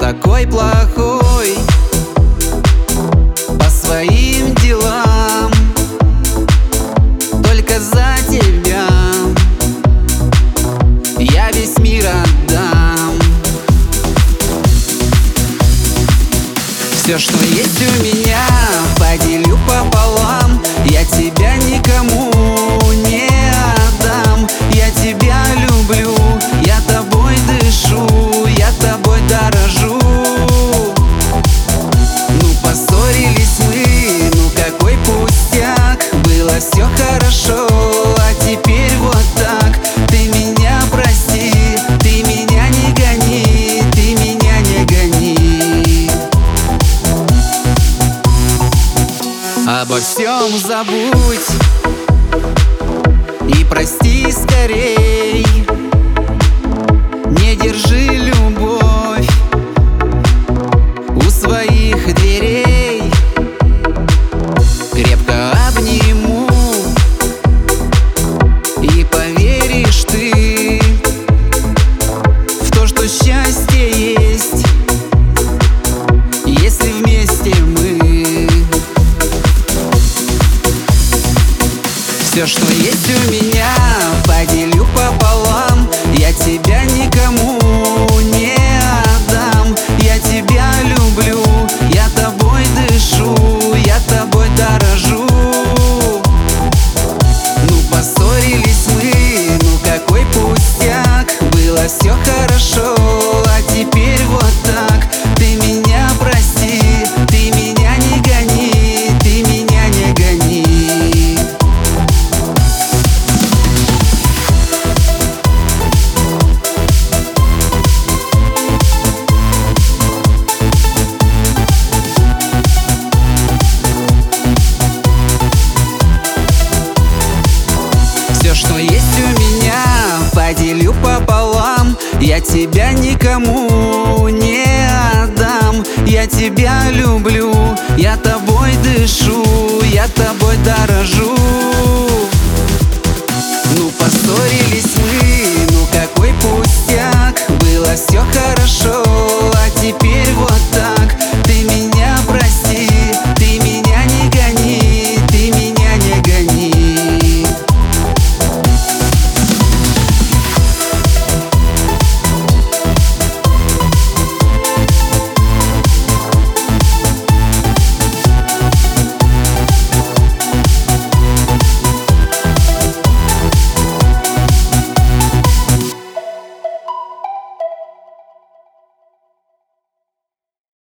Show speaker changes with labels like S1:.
S1: такой плохой по своим делам. Только за тебя я весь мир отдам. Все, что есть у меня, поделю пополам. Я тебя никому не отдам. Я тебя люблю, я тобой дышу, я тобой дорожу. Ну поссорились мы, ну какой пустяк. Было все хорошо, а теперь вот так. Ты меня прости, ты меня не гони, ты меня не гони. Обо всем забудь и прости скорей. Не держи любовь у своих дверей. Крепко обниму, и поверишь ты в то, что счастье есть, если вместе мы. Все, что есть у меня, поделю пополам. Я тебя никому не отдам. Я тебя люблю, я тобой дышу, я тобой дорожу. Ну поссорились мы, ну какой пустяк. Было все хорошо, а теперь вот так. Ты меня прости, ты меня не гони, ты меня не гони. Все, что есть у меня, поделю пополам. Я тебя никому не отдам. Я тебя люблю, я тобой дышу, я тобой дорожу. Ну поссорились мы, ну какой пустяк. Было все хорошо, а теперь вот